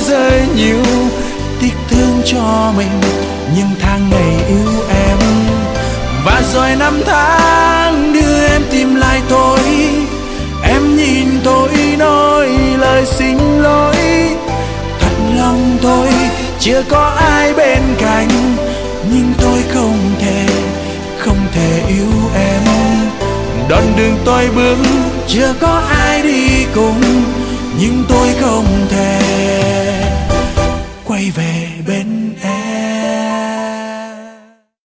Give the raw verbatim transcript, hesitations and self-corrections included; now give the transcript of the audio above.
rơi nhiều tiếc thương cho mình những tháng ngày yêu em. Và rồi năm tháng đưa em tìm lại tôi, em nhìn tôi nói lời xin lỗi. Thật lòng tôi chưa có ai bên cạnh, nhưng tôi không thể, không thể yêu em. Đoạn đường tôi bước chưa có ai đi cùng, nhưng tôi không thể quay về bên em.